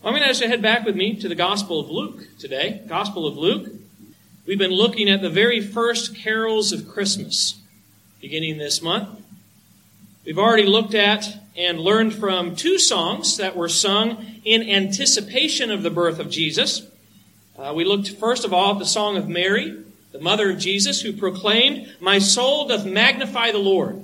I'm going to ask you to head back with me to the Gospel of Luke today. Gospel of Luke. We've been looking at the very first carols of Christmas beginning this month. We've already looked at and learned from two songs that were sung in anticipation of the birth of Jesus. We looked first of all at the song of Mary, the mother of Jesus, who proclaimed, "My soul doth magnify the Lord."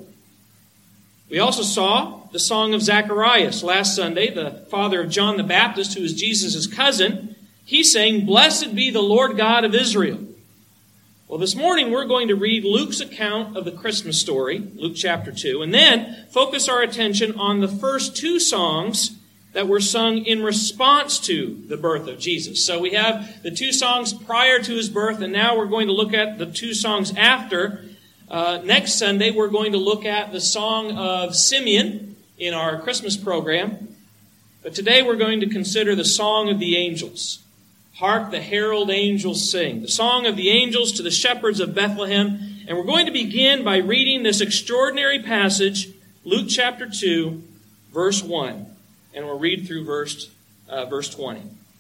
We also saw the song of Zacharias last Sunday, the father of John the Baptist, who is Jesus' cousin. He sang, "Blessed be the Lord God of Israel." Well, this morning we're going to read Luke's account of the Christmas story, Luke chapter 2, and then focus our attention on the first two songs that were sung in response to the birth of Jesus. So we have the two songs prior to his birth, and now we're going to look at the two songs after. Next Sunday, we're going to look at the song of Simeon in our Christmas program. But today we're going to consider the song of the angels. Hark the herald angels sing. The song of the angels to the shepherds of Bethlehem. And we're going to begin by reading this extraordinary passage, Luke chapter 2, verse 1. And we'll read through verse 20.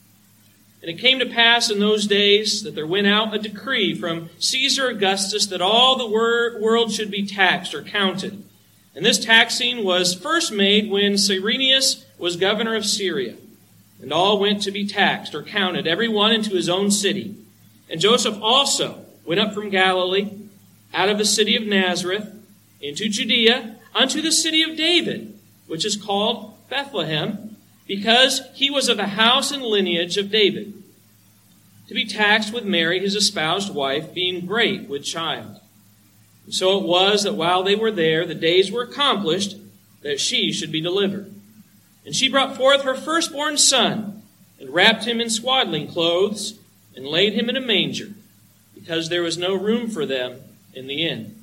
And it came to pass in those days that there went out a decree from Caesar Augustus that all the world should be taxed or counted. And this taxing was first made when Cyrenius was governor of Syria. And all went to be taxed or counted, every one into his own city. And Joseph also went up from Galilee, out of the city of Nazareth, into Judea, unto the city of David, which is called Bethlehem, because he was of the house and lineage of David, to be taxed with Mary, his espoused wife, being great with child. And so it was that while they were there, the days were accomplished that she should be delivered. And she brought forth her firstborn son, and wrapped him in swaddling clothes, and laid him in a manger, because there was no room for them in the inn.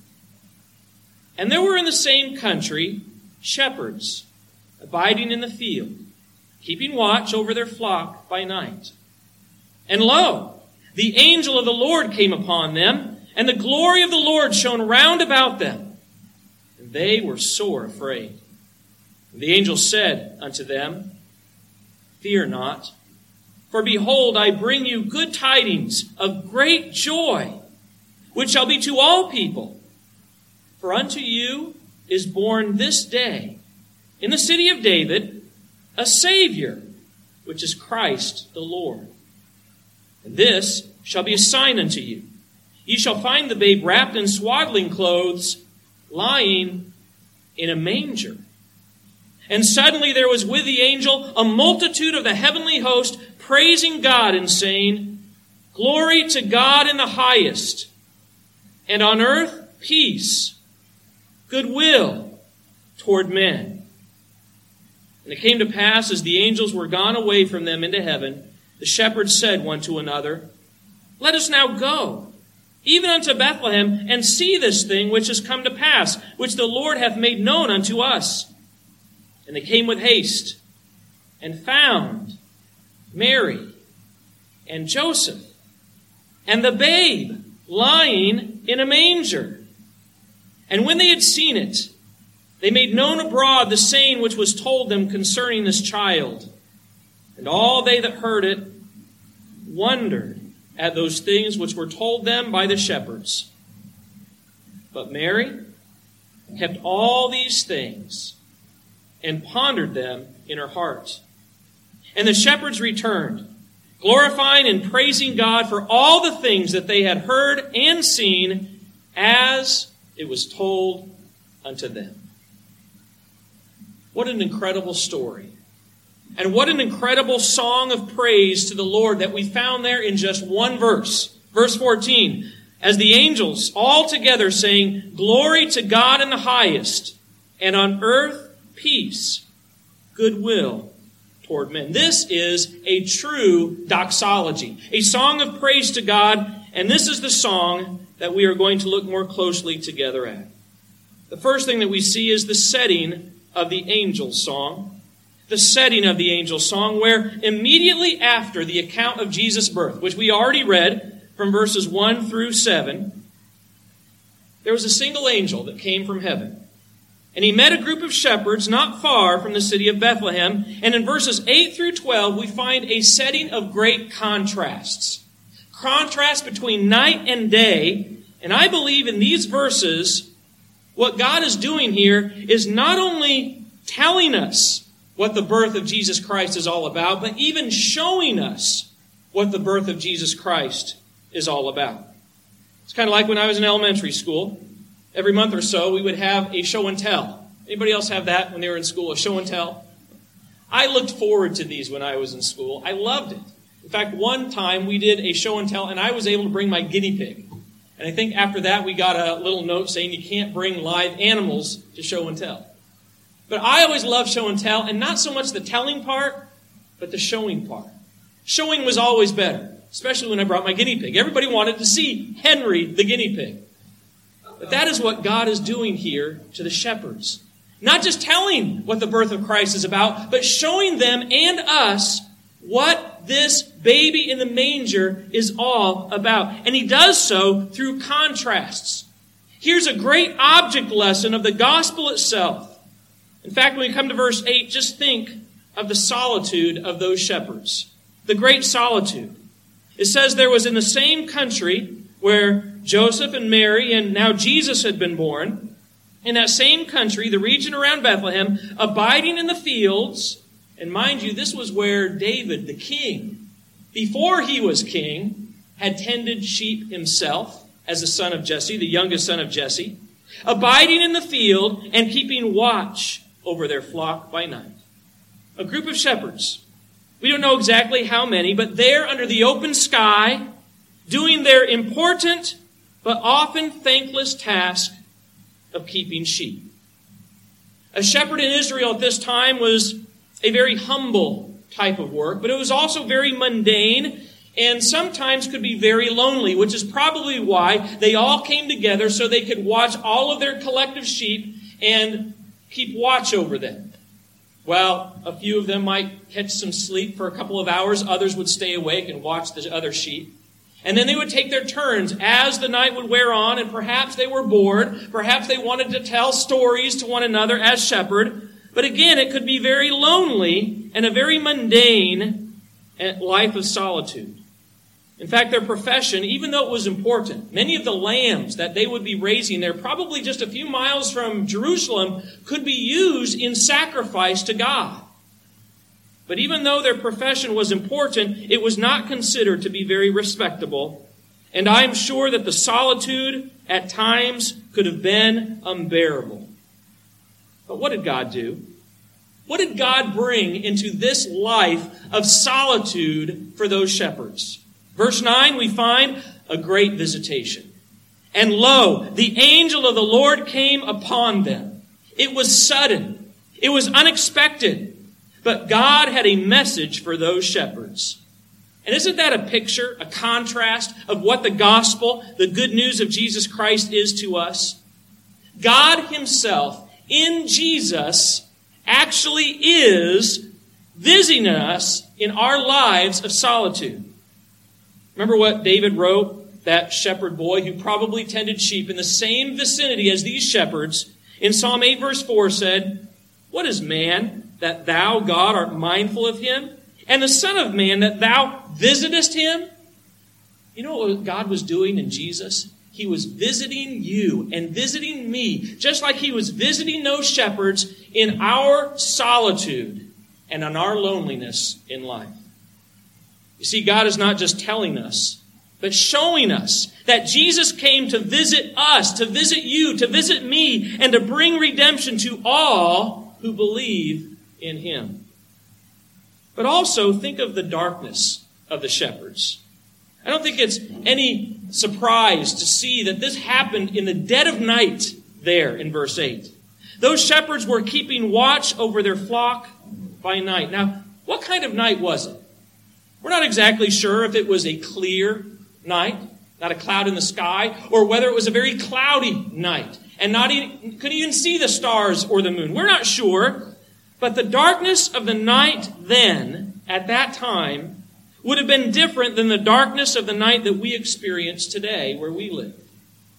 And there were in the same country shepherds, abiding in the field, keeping watch over their flock by night. And lo, the angel of the Lord came upon them, and the glory of the Lord shone round about them. And they were sore afraid. And the angel said unto them, "Fear not, for behold, I bring you good tidings of great joy, which shall be to all people. For unto you is born this day in the city of David a Savior, which is Christ the Lord. And this shall be a sign unto you. Ye shall find the babe wrapped in swaddling clothes, lying in a manger." And suddenly there was with the angel a multitude of the heavenly host, praising God and saying, "Glory to God in the highest, and on earth peace, goodwill toward men." And it came to pass, as the angels were gone away from them into heaven, the shepherds said one to another, "Let us now go, even unto Bethlehem, and see this thing which is come to pass, which the Lord hath made known unto us." And they came with haste, and found Mary and Joseph, and the babe lying in a manger. And when they had seen it, they made known abroad the saying which was told them concerning this child. And all they that heard it wondered at those things which were told them by the shepherds. But Mary kept all these things and pondered them in her heart. And the shepherds returned, glorifying and praising God for all the things that they had heard and seen, as it was told unto them. What an incredible story. And what an incredible song of praise to the Lord that we found there in just one verse. Verse 14, as the angels all together saying, "Glory to God in the highest, and on earth peace, goodwill toward men." This is a true doxology, a song of praise to God, and this is the song that we are going to look more closely together at. The first thing that we see is the setting of the angel's song. The setting of the angel's song, where immediately after the account of Jesus' birth, which we already read from verses 1 through 7, there was a single angel that came from heaven. And he met a group of shepherds not far from the city of Bethlehem. And in verses 8 through 12, we find a setting of great contrasts. Contrast between night and day. And I believe in these verses, what God is doing here is not only telling us what the birth of Jesus Christ is all about, but even showing us what the birth of Jesus Christ is all about. It's kind of like when I was in elementary school. Every month or so, we would have a show and tell. Anybody else have that when they were in school, a show and tell? I looked forward to these when I was in school. I loved it. In fact, one time we did a show and tell, and I was able to bring my guinea pig. And I think after that, we got a little note saying you can't bring live animals to show and tell. But I always loved show and tell, and not so much the telling part, but the showing part. Showing was always better, especially when I brought my guinea pig. Everybody wanted to see Henry, the guinea pig. But that is what God is doing here to the shepherds. Not just telling what the birth of Christ is about, but showing them and us what this baby in the manger is all about. And he does so through contrasts. Here's a great object lesson of the gospel itself. In fact, when we come to verse 8, just think of the solitude of those shepherds. The great solitude. It says there was in the same country where Joseph and Mary and now Jesus had been born. In that same country, the region around Bethlehem, abiding in the fields. And mind you, this was where David, the king, before he was king, had tended sheep himself as the son of Jesse, the youngest son of Jesse. Abiding in the field and keeping watch over their flock by night. A group of shepherds. We don't know exactly how many, but there under the open sky, doing their important but often thankless task of keeping sheep. A shepherd in Israel at this time was a very humble type of work, but it was also very mundane and sometimes could be very lonely, which is probably why they all came together so they could watch all of their collective sheep and keep watch over them. Well, a few of them might catch some sleep for a couple of hours. Others would stay awake and watch the other sheep. And then they would take their turns as the night would wear on, and perhaps they were bored. Perhaps they wanted to tell stories to one another as shepherd. But again, it could be very lonely and a very mundane life of solitude. In fact, their profession, even though it was important, many of the lambs that they would be raising there, probably just a few miles from Jerusalem, could be used in sacrifice to God. But even though their profession was important, it was not considered to be very respectable. And I am sure that the solitude at times could have been unbearable. But what did God do? What did God bring into this life of solitude for those shepherds? Verse 9, we find a great visitation. And lo, the angel of the Lord came upon them. It was sudden. It was unexpected. But God had a message for those shepherds. And isn't that a picture, a contrast of what the gospel, the good news of Jesus Christ is to us? God himself, in Jesus, actually is visiting us in our lives of solitude. Remember what David wrote, that shepherd boy who probably tended sheep in the same vicinity as these shepherds, in Psalm 8 verse 4 said, "What is man, that thou, God, art mindful of him? And the Son of Man, that thou visitest him?" You know what God was doing in Jesus? He was visiting you and visiting me, just like he was visiting those shepherds in our solitude and in our loneliness in life. You see, God is not just telling us, but showing us that Jesus came to visit us, to visit you, to visit me, and to bring redemption to all who believe in him. But also think of the darkness of the shepherds. I don't think it's any surprise to see that this happened in the dead of night there in verse 8. Those shepherds were keeping watch over their flock by night. Now, what kind of night was it? We're not exactly sure if it was a clear night, not a cloud in the sky, or whether it was a very cloudy night and couldn't even see the stars or the moon. We're not sure. But the darkness of the night then, at that time, would have been different than the darkness of the night that we experience today where we live.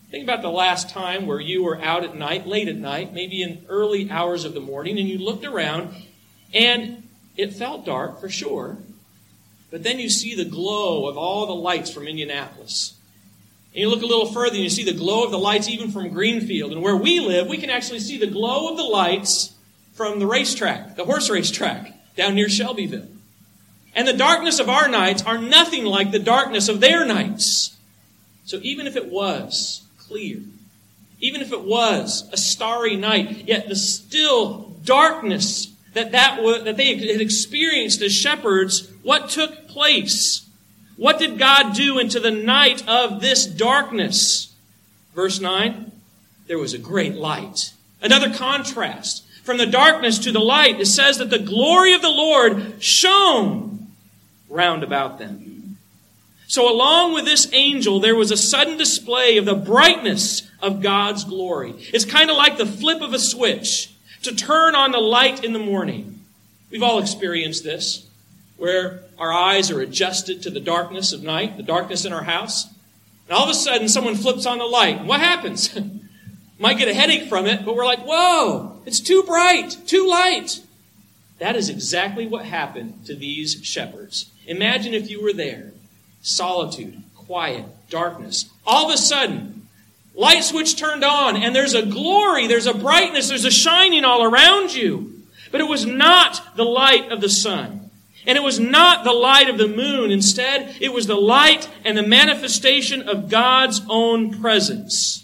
Think about the last time where you were out at night, late at night, maybe in early hours of the morning, and you looked around, and it felt dark for sure, but then you see the glow of all the lights from Indianapolis. And you look a little further, and you see the glow of the lights even from Greenfield. And where we live, we can actually see the glow of the lights from the racetrack, the horse racetrack, down near Shelbyville. And the darkness of our nights are nothing like the darkness of their nights. So even if it was clear, even if it was a starry night, yet the still darkness that they had experienced as shepherds, what took place? What did God do into the night of this darkness? Verse 9, there was a great light. Another contrast. From the darkness to the light, it says that the glory of the Lord shone round about them. So along with this angel, there was a sudden display of the brightness of God's glory. It's kind of like the flip of a switch to turn on the light in the morning. We've all experienced this, where our eyes are adjusted to the darkness of night, the darkness in our house. And all of a sudden, someone flips on the light. What happens? Might get a headache from it, but we're like, whoa, it's too bright, too light. That is exactly what happened to these shepherds. Imagine if you were there. Solitude, quiet, darkness. All of a sudden, light switch turned on, and there's a glory, there's a brightness, there's a shining all around you. But it was not the light of the sun. And it was not the light of the moon. Instead, it was the light and the manifestation of God's own presence.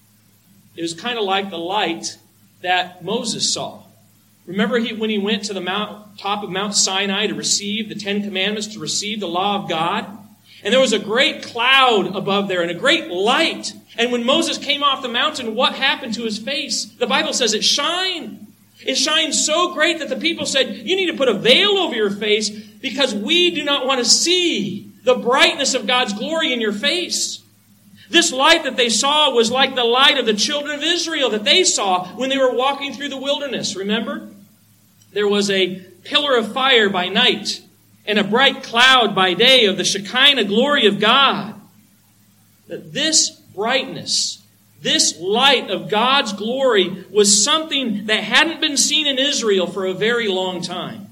It was kind of like the light that Moses saw. Remember when he went to the top of Mount Sinai to receive the Ten Commandments, to receive the law of God? And there was a great cloud above there and a great light. And when Moses came off the mountain, what happened to his face? The Bible says it shined. It shined so great that the people said, you need to put a veil over your face because we do not want to see the brightness of God's glory in your face. This light that they saw was like the light of the children of Israel that they saw when they were walking through the wilderness. Remember? There was a pillar of fire by night and a bright cloud by day of the Shekinah glory of God. That this brightness, this light of God's glory was something that hadn't been seen in Israel for a very long time.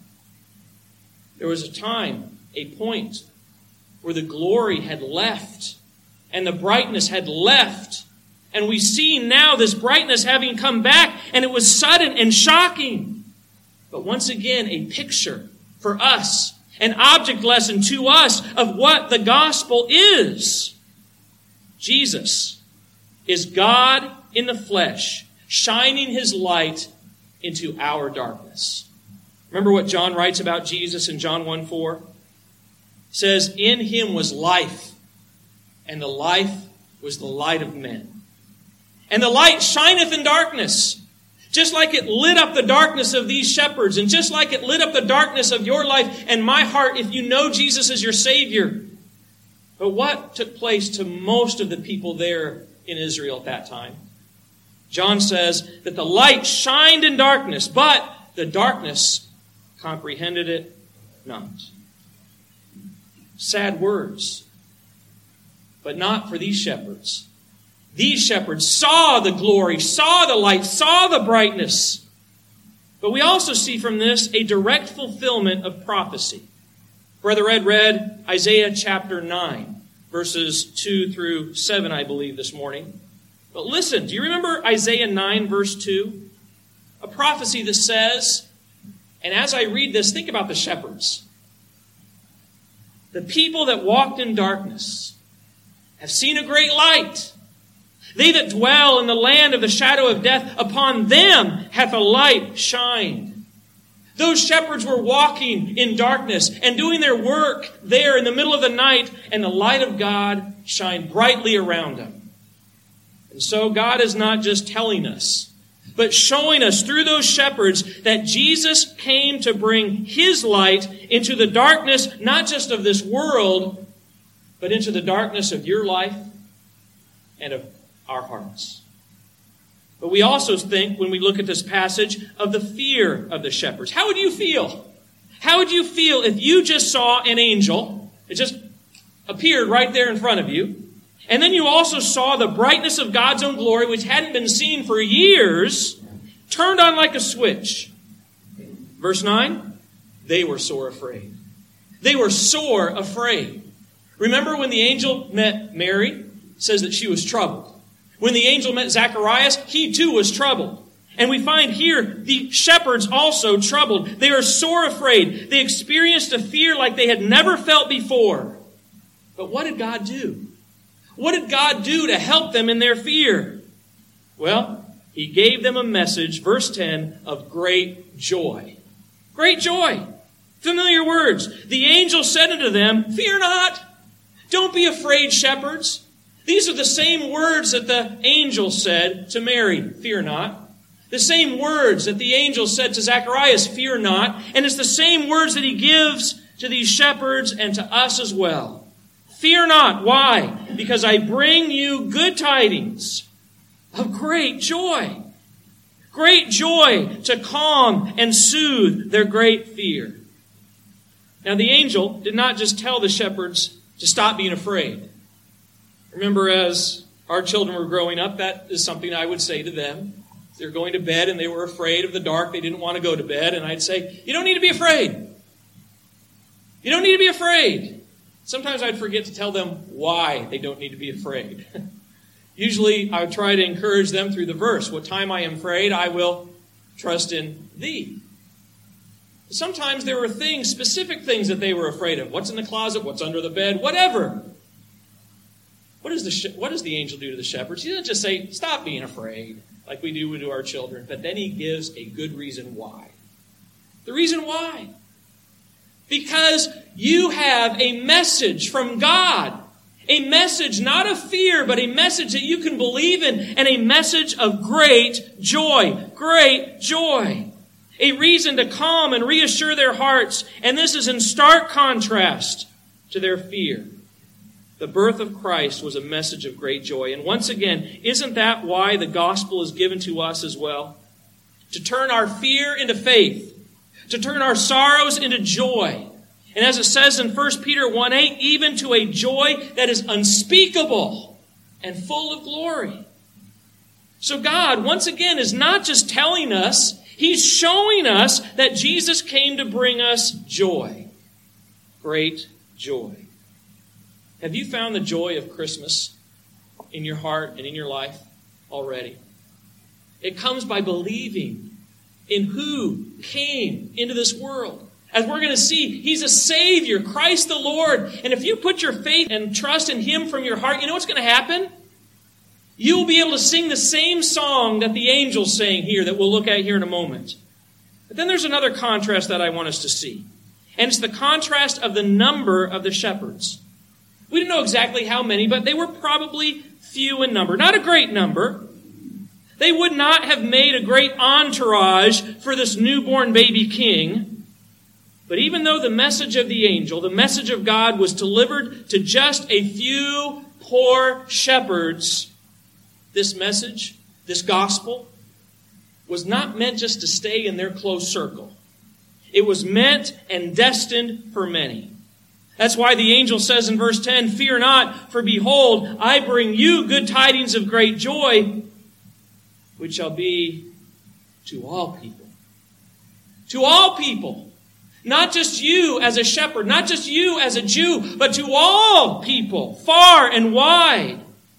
There was a time, a point, where the glory had left and the brightness had left. And we see now this brightness having come back, and it was sudden and shocking. But once again, a picture for us, an object lesson to us of what the gospel is. Jesus is God in the flesh, shining his light into our darkness. Remember what John writes about Jesus in John 1:4? It says, in him was life, and the life was the light of men. And the light shineth in darkness. Just like it lit up the darkness of these shepherds, and just like it lit up the darkness of your life and my heart if you know Jesus as your Savior. But what took place to most of the people there in Israel at that time? John says that the light shined in darkness, but the darkness comprehended it not. Sad words, but not for these shepherds. These shepherds saw the glory, saw the light, saw the brightness. But we also see from this a direct fulfillment of prophecy. Brother Ed read Isaiah chapter 9, verses 2 through 7, I believe, this morning. But listen, do you remember Isaiah 9, verse 2? A prophecy that says, and as I read this, think about the shepherds. The people that walked in darkness have seen a great light. They that dwell in the land of the shadow of death, upon them hath a light shined. Those shepherds were walking in darkness and doing their work there in the middle of the night, and the light of God shined brightly around them. And so God is not just telling us, but showing us through those shepherds that Jesus came to bring his light into the darkness, not just of this world, but into the darkness of your life and of our hearts. But we also think, when we look at this passage, of the fear of the shepherds. How would you feel? How would you feel if you just saw an angel? It just appeared right there in front of you. And then you also saw the brightness of God's own glory, which hadn't been seen for years, turned on like a switch. Verse 9, they were sore afraid. They were sore afraid. Remember when the angel met Mary? It says that she was troubled. When the angel met Zacharias, he too was troubled. And we find here the shepherds also troubled. They are sore afraid. They experienced a fear like they had never felt before. But what did God do? What did God do to help them in their fear? Well, He gave them a message, verse 10, of great joy. Great joy. Familiar words. The angel said unto them, fear not. Don't be afraid, shepherds. These are the same words that the angel said to Mary, fear not. The same words that the angel said to Zacharias, fear not. And it's the same words that he gives to these shepherds and to us as well. Fear not. Why? Because I bring you good tidings of great joy. Great joy to calm and soothe their great fear. Now the angel did not just tell the shepherds to stop being afraid. Remember, as our children were growing up, that is something I would say to them. They're going to bed and they were afraid of the dark. They didn't want to go to bed. And I'd say, you don't need to be afraid. You don't need to be afraid. Sometimes I'd forget to tell them why they don't need to be afraid. Usually I would try to encourage them through the verse. What time I am afraid, I will trust in thee. Sometimes there were things, specific things that they were afraid of. What's in the closet? What's under the bed? Whatever. What does the angel do to the shepherds? He doesn't just say, stop being afraid, like we do to our children. But then he gives a good reason why. The reason why? Because you have a message from God. A message not of fear, but a message that you can believe in. And a message of great joy. Great joy. A reason to calm and reassure their hearts. And this is in stark contrast to their fear. The birth of Christ was a message of great joy. And once again, isn't that why the gospel is given to us as well? To turn our fear into faith. To turn our sorrows into joy. And as it says in 1 Peter 1:8, even to a joy that is unspeakable and full of glory. So God, once again, is not just telling us, He's showing us that Jesus came to bring us joy. Great joy. Have you found the joy of Christmas in your heart and in your life already? It comes by believing in who came into this world. As we're going to see, He's a Savior, Christ the Lord. And if you put your faith and trust in Him from your heart, you know what's going to happen? You'll be able to sing the same song that the angels sang here that we'll look at here in a moment. But then there's another contrast that I want us to see. And it's the contrast of the number of the shepherds. We don't know exactly how many, but they were probably few in number. Not a great number. They would not have made a great entourage for this newborn baby king. But even though the message of the angel, the message of God, was delivered to just a few poor shepherds, this message, this gospel, was not meant just to stay in their close circle. It was meant and destined for many. That's why the angel says in verse 10, fear not, for behold, I bring you good tidings of great joy, which shall be to all people. To all people. Not just you as a shepherd, not just you as a Jew, but to all people, far and wide.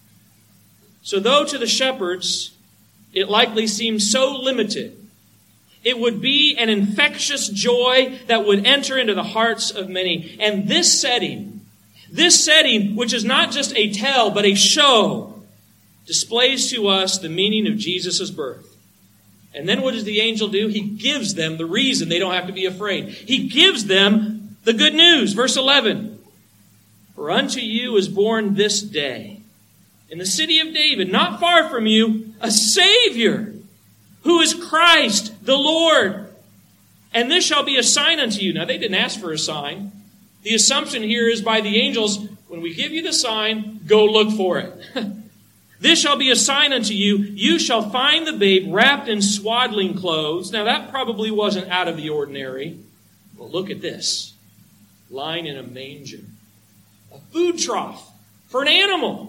So though to the shepherds it likely seemed so limited, it would be an infectious joy that would enter into the hearts of many. And this setting, which is not just a tell, but a show, displays to us the meaning of Jesus' birth. And then what does the angel do? He gives them the reason they don't have to be afraid. He gives them the good news. Verse 11. For unto you is born this day, in the city of David, not far from you, a Savior, who is Christ the Lord. And this shall be a sign unto you. Now, they didn't ask for a sign. The assumption here is by the angels, when we give you the sign, go look for it. This shall be a sign unto you. You shall find the babe wrapped in swaddling clothes. Now, that probably wasn't out of the ordinary. But look at this. Lying in a manger. A food trough for an animal.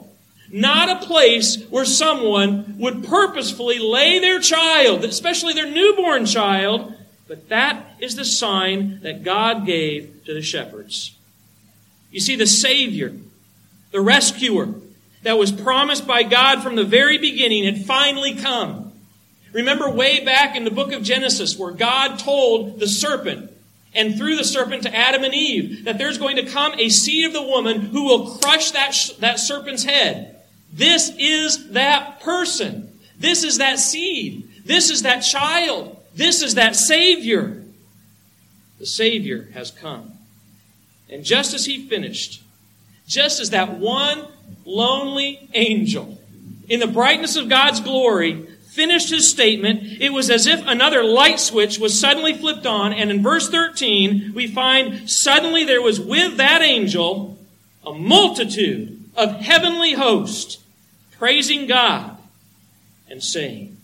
Not a place where someone would purposefully lay their child, especially their newborn child, but that is the sign that God gave to the shepherds. You see, the Savior, the rescuer that was promised by God from the very beginning had finally come. Remember way back in the book of Genesis where God told the serpent, and through the serpent to Adam and Eve, that there's going to come a seed of the woman who will crush that serpent's head. This is that person. This is that seed. This is that child. This is that Savior. The Savior has come. And just as he finished, just as that one lonely angel, in the brightness of God's glory, finished his statement, it was as if another light switch was suddenly flipped on. And in verse 13, we find suddenly there was with that angel a multitude of heavenly hosts praising God and saying,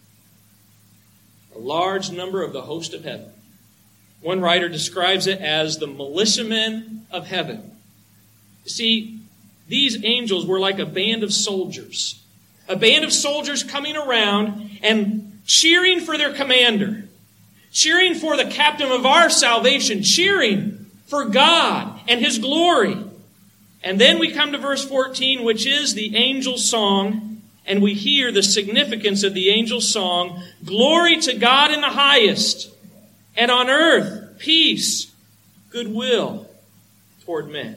a large number of the host of heaven. One writer describes it as the militiamen of heaven. You see, these angels were like a band of soldiers. A band of soldiers coming around and cheering for their commander. Cheering for the captain of our salvation. Cheering for God and His glory. And then we come to verse 14, which is the angel's song. And we hear the significance of the angel's song. Glory to God in the highest. And on earth, peace, goodwill toward men.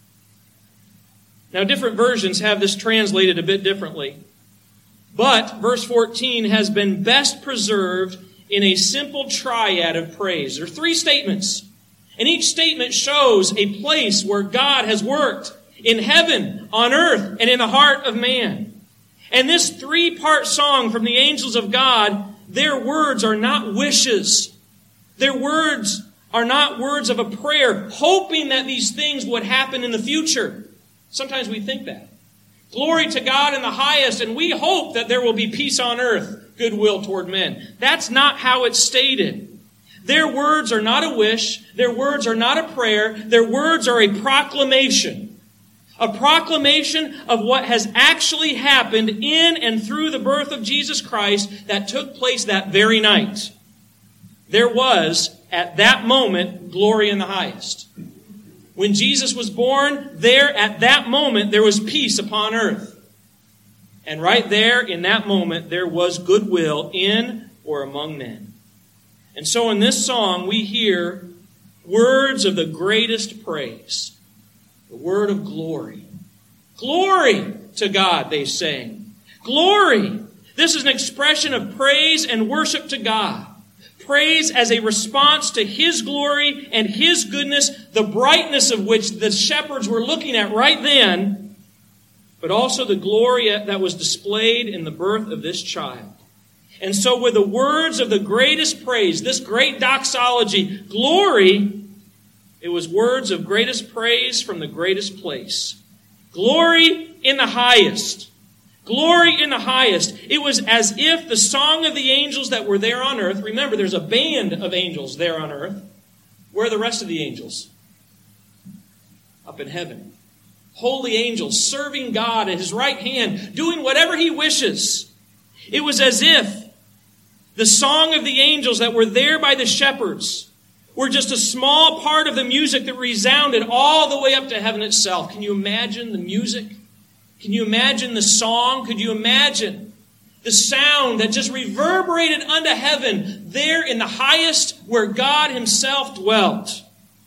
Now, different versions have this translated a bit differently. But verse 14 has been best preserved in a simple triad of praise. There are three statements. And each statement shows a place where God has worked. In heaven, on earth, and in the heart of man. And this three-part song from the angels of God, their words are not wishes. Their words are not words of a prayer, hoping that these things would happen in the future. Sometimes we think that. Glory to God in the highest, and we hope that there will be peace on earth, goodwill toward men. That's not how it's stated. Their words are not a wish. Their words are not a prayer. Their words are a proclamation. A proclamation of what has actually happened in and through the birth of Jesus Christ that took place that very night. There was, at that moment, glory in the highest. When Jesus was born, there at that moment, there was peace upon earth. And right there, in that moment, there was goodwill in or among men. And so in this song, we hear words of the greatest praise. The word of glory. Glory to God, they sang. Glory. This is an expression of praise and worship to God. Praise as a response to His glory and His goodness, the brightness of which the shepherds were looking at right then, but also the glory that was displayed in the birth of this child. And so with the words of the greatest praise, this great doxology, glory, it was words of greatest praise from the greatest place. Glory in the highest. Glory in the highest. It was as if the song of the angels that were there on earth, remember there's a band of angels there on earth. Where are the rest of the angels? Up in heaven. Holy angels serving God at His right hand, doing whatever He wishes. It was as if the song of the angels that were there by the shepherds were just a small part of the music that resounded all the way up to heaven itself. Can you imagine the music? Can you imagine the song? Could you imagine the sound that just reverberated unto heaven there in the highest where God Himself dwelt?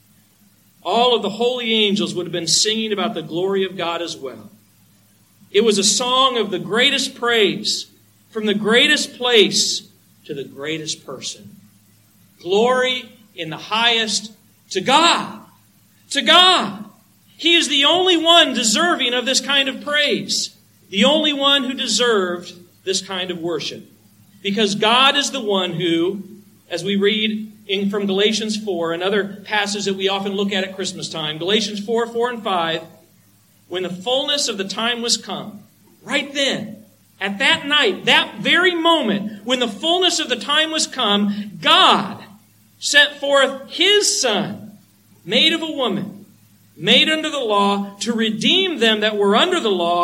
All of the holy angels would have been singing about the glory of God as well. It was a song of the greatest praise from the greatest place to the greatest person. Glory in the highest to God. To God. He is the only one deserving of this kind of praise. The only one who deserved this kind of worship. Because God is the one who, as we read from Galatians 4, another passage that we often look at Christmas time, Galatians 4, 4 and 5, when the fullness of the time was come, right then, at that night, that very moment, when the fullness of the time was come, God sent forth His Son, made of a woman, made under the law, to redeem them that were under the law,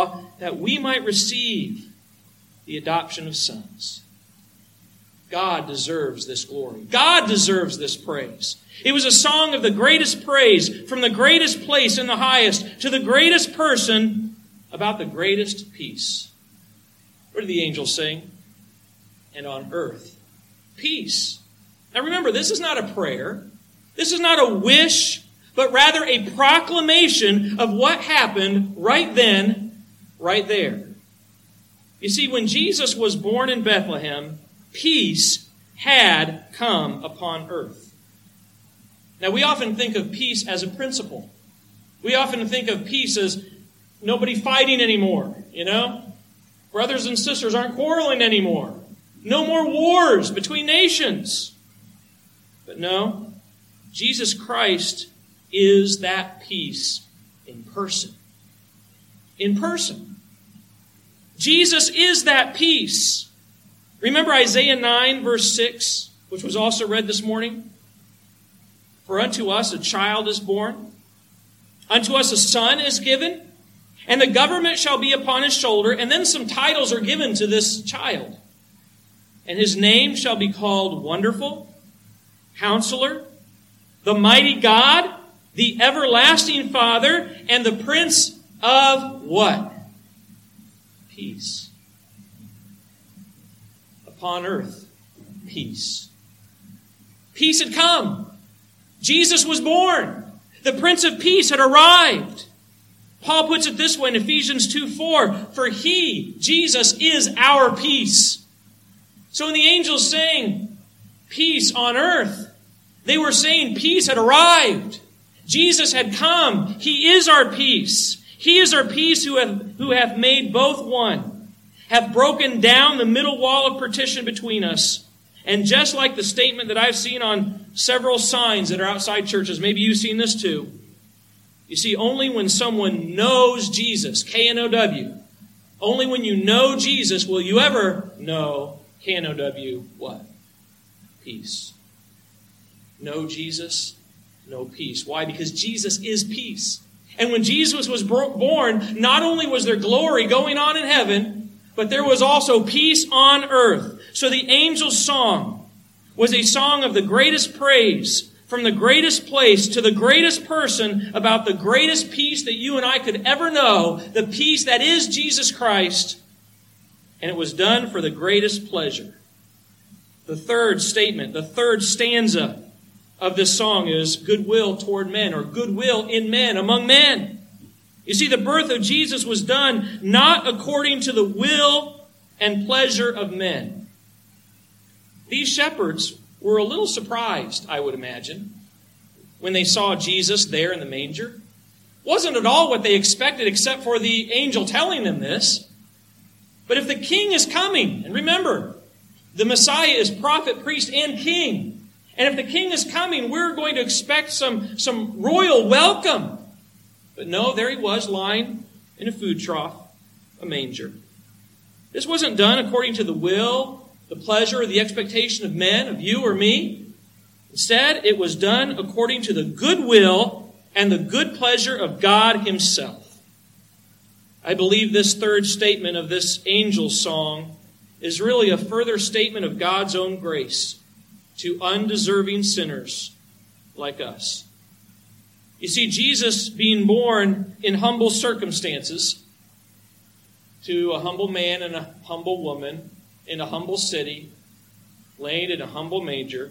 that we might receive the adoption of sons. God deserves this glory. God deserves this praise. It was a song of the greatest praise, from the greatest place in the highest to the greatest person, about the greatest peace. What did the angels sing? And on earth, peace. Now remember, this is not a prayer. This is not a wish, but rather a proclamation of what happened right then, right there. You see, when Jesus was born in Bethlehem, peace had come upon earth. Now, we often think of peace as a principle. We often think of peace as nobody fighting anymore, Brothers and sisters aren't quarreling anymore. No more wars between nations. But no, Jesus Christ is that peace in person. In person. Jesus is that peace. Remember Isaiah 9, verse 6, which was also read this morning? For unto us a child is born, unto us a son is given, and the government shall be upon his shoulder. And then some titles are given to this child. And his name shall be called Wonderful, Counselor, the Mighty God, the Everlasting Father, and the Prince of what? Peace. Upon earth, peace. Peace had come. Jesus was born. The Prince of Peace had arrived. Paul puts it this way in Ephesians 2:4, for he, Jesus, is our peace. So when the angels sang peace on earth, they were saying peace had arrived. Jesus had come. He is our peace. He is our peace who hath made both one, have broken down the middle wall of partition between us. And just like the statement that I've seen on several signs that are outside churches, maybe you've seen this too. You see, only when someone knows Jesus, K-N-O-W, only when you know Jesus will you ever know, K-N-O-W, what? Peace. Know Jesus, know peace. Why? Because Jesus is peace. And when Jesus was born, not only was there glory going on in heaven, but there was also peace on earth. So the angel's song was a song of the greatest praise, from the greatest place to the greatest person, about the greatest peace that you and I could ever know, the peace that is Jesus Christ. And it was done for the greatest pleasure. The third statement, the third stanza of this song is goodwill toward men, or goodwill in men, among men. You see, the birth of Jesus was done not according to the will and pleasure of men. These shepherds were a little surprised, I would imagine, when they saw Jesus there in the manger. Wasn't at all what they expected, except for the angel telling them this. But if the king is coming, and remember, the Messiah is prophet, priest, and king. And if the king is coming, we're going to expect some royal welcome. But no, there he was, lying in a food trough, a manger. This wasn't done according to the will, the pleasure, or the expectation of men, of you or me. Instead, it was done according to the good will and the good pleasure of God himself. I believe this third statement of this angel's song is really a further statement of God's own grace to undeserving sinners like us. You see, Jesus being born in humble circumstances, to a humble man and a humble woman in a humble city, laid in a humble manger,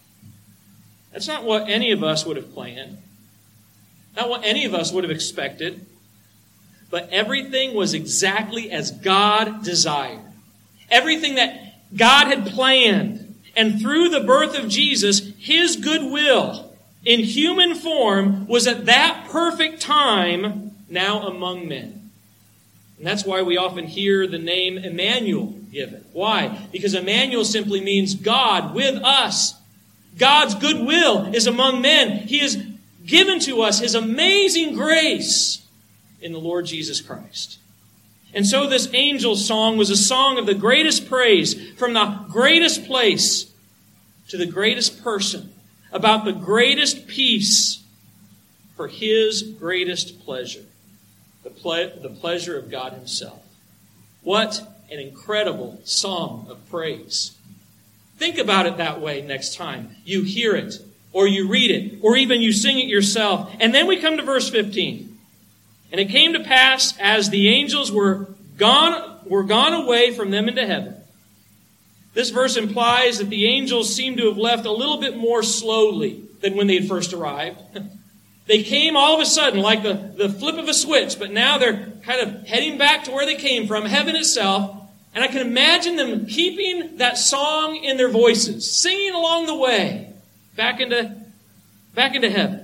that's not what any of us would have planned, not what any of us would have expected, but everything was exactly as God desired. Everything that God had planned. And through the birth of Jesus, his goodwill in human form was at that perfect time now among men. And that's why we often hear the name Emmanuel given. Why? Because Emmanuel simply means God with us. God's goodwill is among men. He has given to us his amazing grace in the Lord Jesus Christ. And so this angel's song was a song of the greatest praise, from the greatest place to the greatest person, about the greatest peace for his greatest pleasure. the pleasure of God himself. What an incredible song of praise. Think about it that way next time you hear it, or you read it, or even you sing it yourself. And then we come to verse 15. And it came to pass, as the angels were gone away from them into heaven. This verse implies that the angels seem to have left a little bit more slowly than when they had first arrived. They came all of a sudden, like the flip of a switch, but now they're kind of heading back to where they came from, heaven itself. And I can imagine them keeping that song in their voices, singing along the way back into heaven.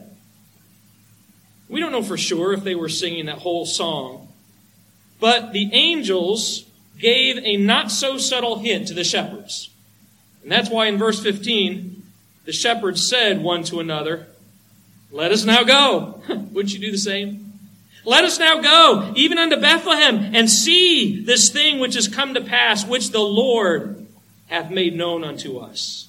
We don't know for sure if they were singing that whole song, but the angels gave a not-so-subtle hint to the shepherds. And that's why in verse 15, the shepherds said one to another, "Let us now go." Wouldn't you do the same? "Let us now go, even unto Bethlehem, and see this thing which is come to pass, which the Lord hath made known unto us."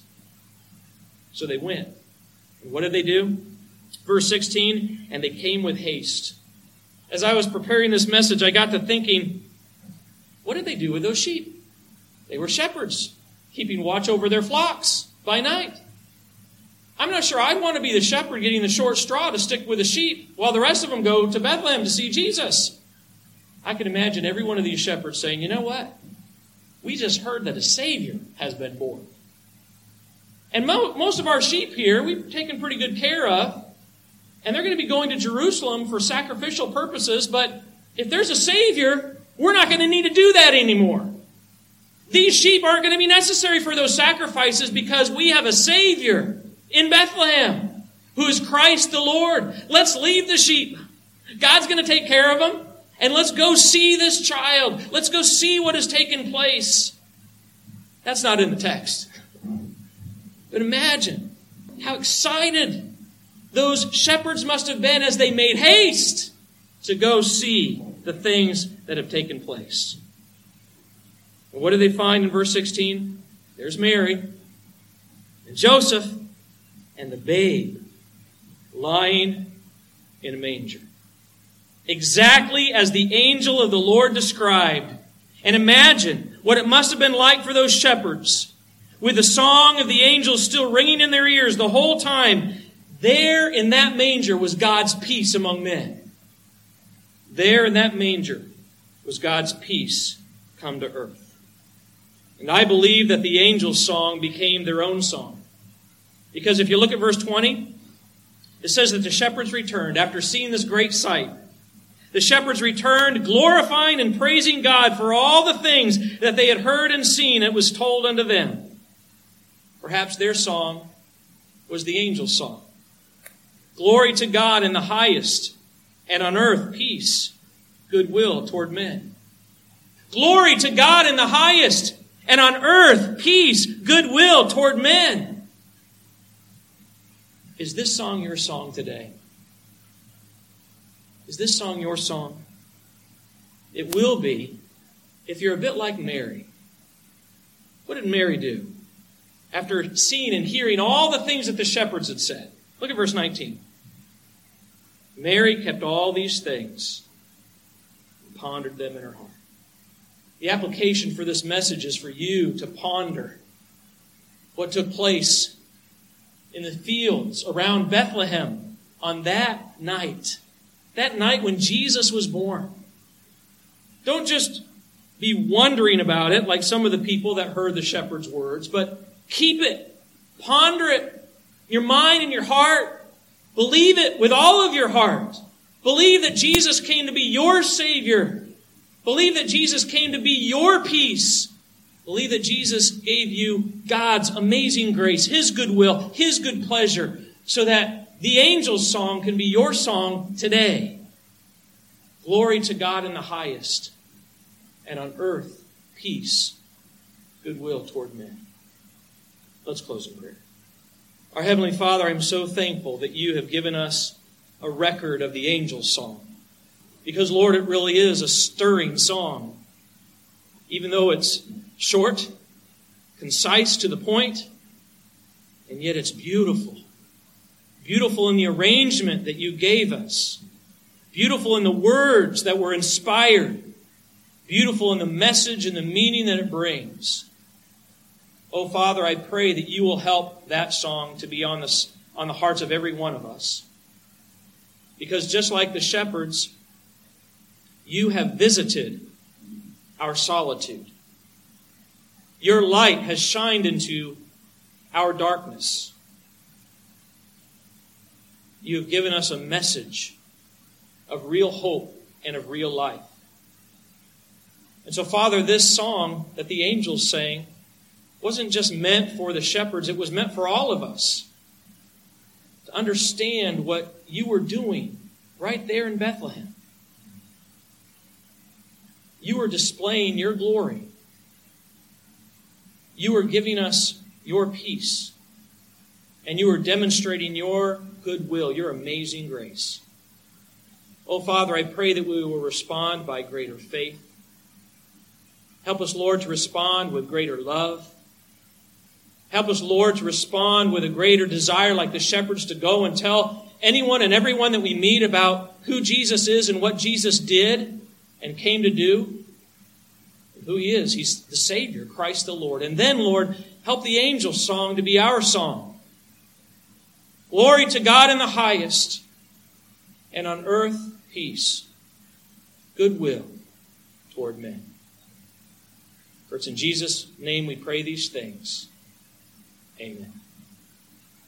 So they went. And what did they do? Verse 16, and they came with haste. As I was preparing this message, I got to thinking, what did they do with those sheep? They were shepherds, keeping watch over their flocks by night. I'm not sure I'd want to be the shepherd getting the short straw to stick with the sheep while the rest of them go to Bethlehem to see Jesus. I can imagine every one of these shepherds saying, you know what? We just heard that a Savior has been born. And most of our sheep here, we've taken pretty good care of. And they're going to be going to Jerusalem for sacrificial purposes. But if there's a Savior, we're not going to need to do that anymore. These sheep aren't going to be necessary for those sacrifices because we have a Savior in Bethlehem, who is Christ the Lord. Let's leave the sheep. God's going to take care of them. And let's go see this child. Let's go see what has taken place. That's not in the text. But imagine how excited those shepherds must have been as they made haste to go see the things that have taken place. And what do they find in verse 16? There's Mary and Joseph and the babe lying in a manger. Exactly as the angel of the Lord described. And imagine what it must have been like for those shepherds, with the song of the angels still ringing in their ears the whole time. There in that manger was God's peace among men. There in that manger was God's peace come to earth. And I believe that the angels' song became their own song. Because if you look at verse 20, it says that the shepherds returned after seeing this great sight. The shepherds returned, glorifying and praising God for all the things that they had heard and seen. It was told unto them. Perhaps their song was the angels' song. Glory to God in the highest, and on earth peace, goodwill toward men. Glory to God in the highest, and on earth peace, goodwill toward men. Is this song your song today? Is this song your song? It will be if you're a bit like Mary. What did Mary do? After seeing and hearing all the things that the shepherds had said. Look at verse 19. Mary kept all these things and pondered them in her heart. The application for this message is for you to ponder what took place in the fields around Bethlehem on that night when Jesus was born. Don't just be wondering about it like some of the people that heard the shepherd's words, but keep it, ponder it in your mind and your heart. Believe it with all of your heart. Believe that Jesus came to be your Savior. Believe that Jesus came to be your peace. Believe that Jesus gave you God's amazing grace, His goodwill, His good pleasure, so that the angel's song can be your song today. Glory to God in the highest, and on earth peace, goodwill toward men. Let's close in prayer. Our Heavenly Father, I'm so thankful that you have given us a record of the angel's song. Because, Lord, it really is a stirring song. Even though it's short, concise, to the point, and yet it's beautiful. Beautiful in the arrangement that you gave us. beautiful in the words that were inspired, beautiful in the message and the meaning that it brings. Oh, Father, I pray that you will help that song to be on the hearts of every one of us. Because just like the shepherds, you have visited our solitude. Your light has shined into our darkness. You have given us a message of real hope and of real life. And so, Father, this song that the angels sang wasn't just meant for the shepherds, it was meant for all of us to understand what you were doing right there in Bethlehem. You were displaying your glory. You were giving us your peace. And you were demonstrating your goodwill, your amazing grace. Oh, Father, I pray that we will respond by greater faith. Help us, Lord, to respond with greater love. Help us, Lord, to respond with a greater desire like the shepherds to go and tell anyone and everyone that we meet about who Jesus is and what Jesus did and came to do. Who he is. He's the Savior, Christ the Lord. And then, Lord, help the angel song to be our song. Glory to God in the highest, and on earth peace, goodwill toward men. For it's in Jesus' name we pray these things. Amen.